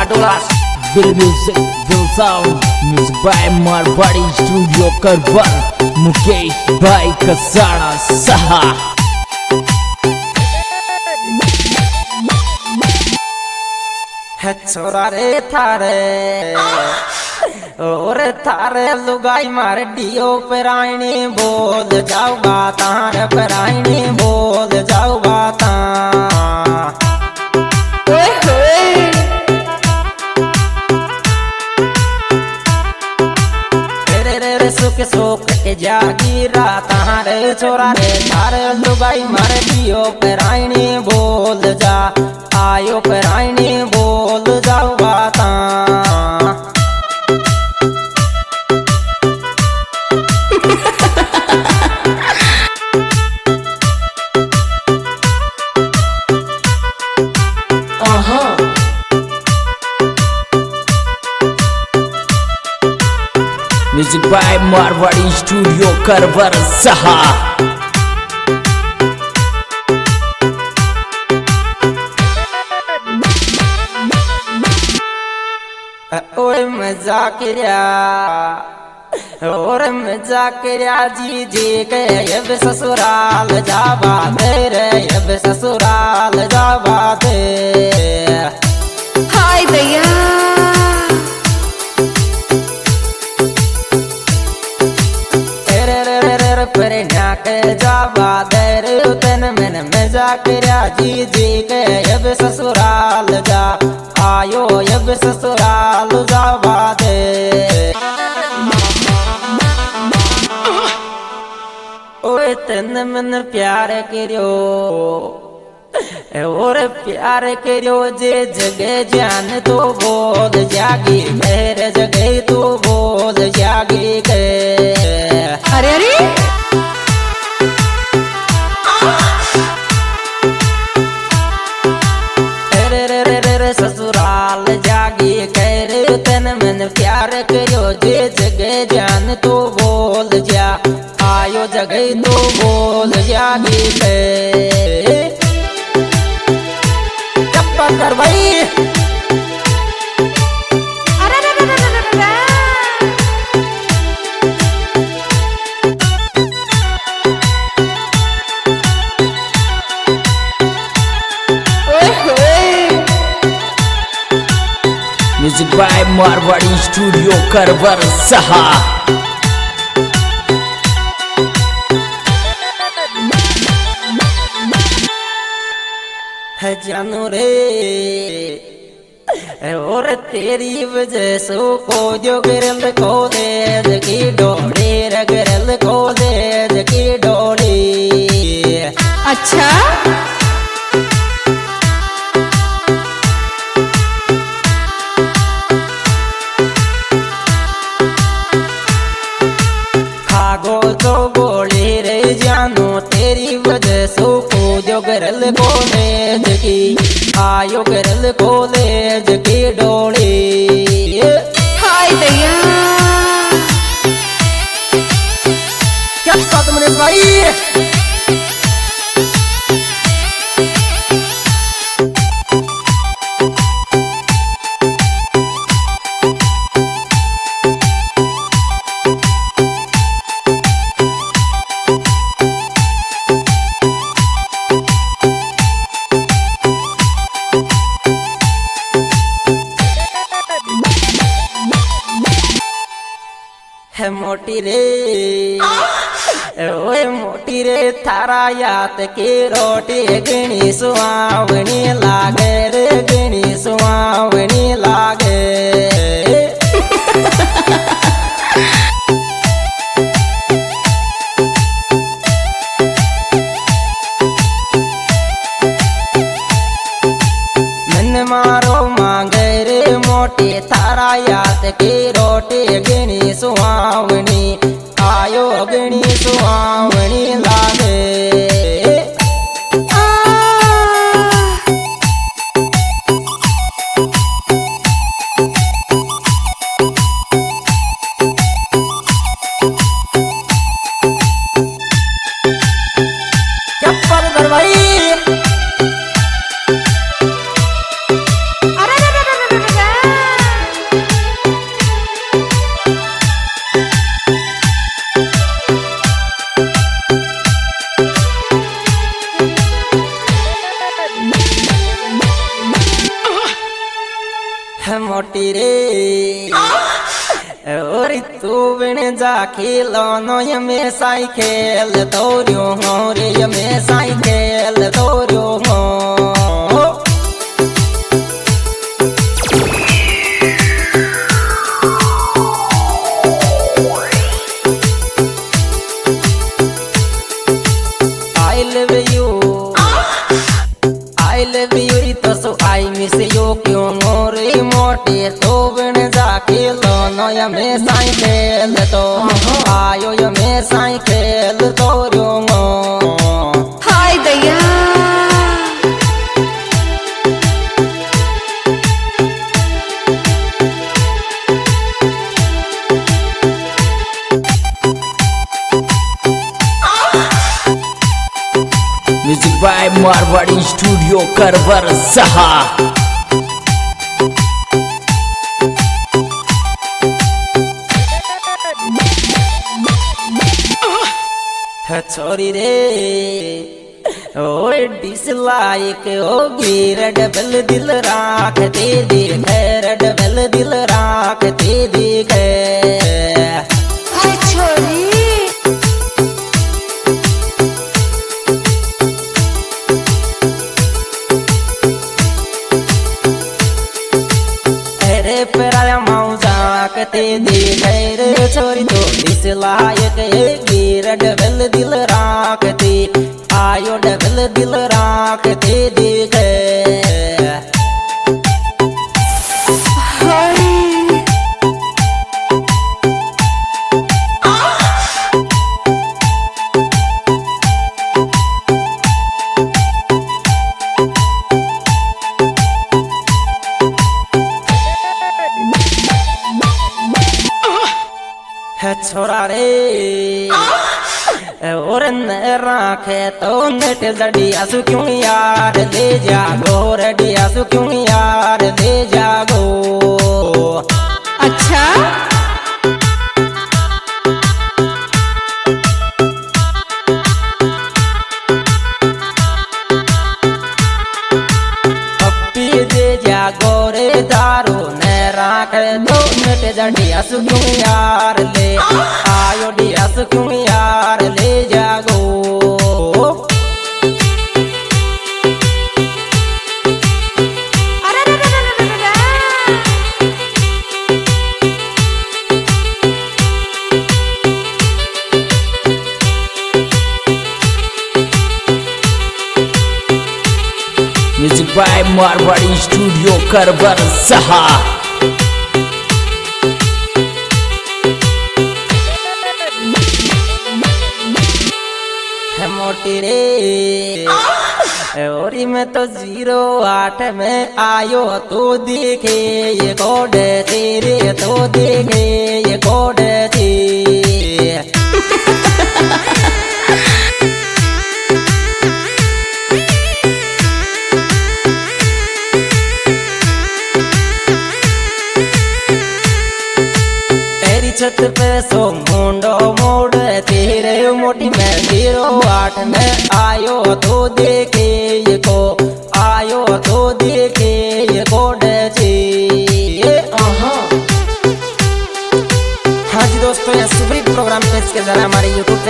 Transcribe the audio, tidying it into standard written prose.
Tola Will music, will sound, music by Marwadi Studio Karwar, Mukesh Bhai Kasana Saha. है छोरा रे थारे और थारे लुगाई मार डियो परायणी बोल जाओ बातार परायणी बोल जाओ बाता सुख सुख जागी रात रे छोरा रे थारे लुगाई मार डियो परायणी बोल जा आयो परायणी बोल जाओ बाता Music by Marwadi Studio Karwar Saha. ओए मजा किया और मजा किया जी जी के अब ससुराल जावा दे रे अब ससुराल जावा दे हाय भैया पर के जावा दे रे तन मन मजा किया जी जी के अब ससुराल जा आयो अब ससुराल जावा दे ओए तन मन प्यार करियो और प्यार करियो जे जगे जान तो बोल जागी मेरे जगे तो बोल जागी के अरे अरे ससुराल जागी कर तन मन प्यार करियो जे जगे जान तो बोल जा आयो जगे तो बोल जागी के चप्पा कर भाई Music by Marwadi Studio Karwar Saha. है जानू रे और तेरी वजह से को जो गिरल को दे की डोली रगरल को दे की डोली अच्छा खागो तो गोली रे जानू तेरी वजह से को जो गिरल को दे की आयो गिरल को दे की डोली हाय भैया क्या बात मनीष भाई है मोटी रे ओए मोटी रे थारा याद की रोटी गणी सुहावनी लागे रे गणी सुहावनी लागे मन मारो मांगे रे मोटी थारा याद की रोटी गणी सुहावनी आयो गणी सुहावनी लागे छोरी तू बिन जा खिलौनो ये में साइकिल तोरियो हो रे ये में साइकिल तोरियो हो I love you तो सो I miss you क्यों मोरे मोटे तो बिन जाके लोनो या में साइकिल तो आयो या में साइकिल तो रोमो हाय दैया म्यूजिक बाय मारवाड़ी स्टूडियो करवर सहा। छोरी रे ओ डिसलाइक होगी रेड बेल दिल राख दे दे रेड बेल दिल राख दे दे हाय छोरी पराया मौजा कते दे रे छोरी तो डिसलाइक रेड बेल दिल राखते आयो डबल दिल राखते दे छोरा रे और न राखे तो नेट लड़ी आसु क्यों यार ले जागो रेडी आसु क्यों यार ले जागो अच्छा पप्पी दे जागो रे दारू न राखे तो नेट लड़ी आसु क्यों यार ले आयो डी आसु क्यों यार ले जागो म्यूजिक बाय मारवाड़ी स्टूडियो करवर सहा। मोटी रे और मैं तो 08 में आयो तो देखे ये कोड तेरे तो देखे ये कोड तेरे छत पे सो मुंडो मोड़ तेरे मोटी में 08 में आयो तो देखे ये को आयो तो देखे ये कोड हाँ जी दोस्तों ये सुपरी प्रोग्राम पेश के जरा हमारे YouTube